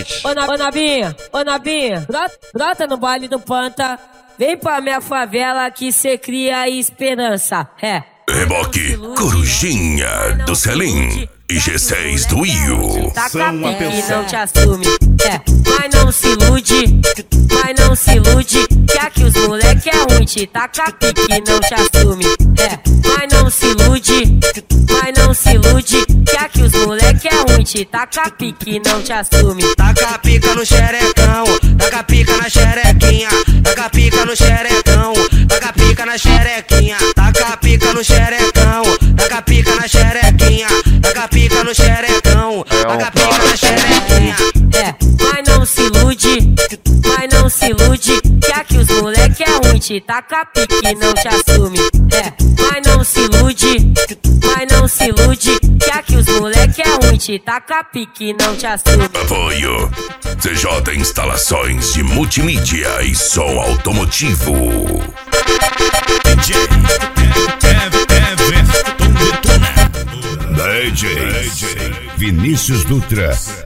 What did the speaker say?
Site. Ô Nabinha, brota no baile do Panta. Vem pra minha favela que cê cria esperança. Reboque, Corujinha do Selim e G6 do Io. Taca pique e não te assume. Mas não se ilude, que aqui os moleque é ruim. Te taca pique e não te assume. Mas não se ilude, que aqui os moleque é ruim. Te taca pique e não te assume. Taca pica no xerecão, taca pica na xerequinha, taca pica no xerecão, taca pica na xerequinha, taca pica no xerecão, taca pica na xerequinha, taca pica no xerecão, taca pica na xerequinha. Mas não se ilude, que aqui os moleque é ruim. Te taca pique e não te assume. Mas não se ilude, que aqui os moleque é ruim. Te taca pique e não te assume. Apoio CJ Instalações de Multimídia e Som Automotivo. DJ Everton Detona. DJ Vinícius Dutra.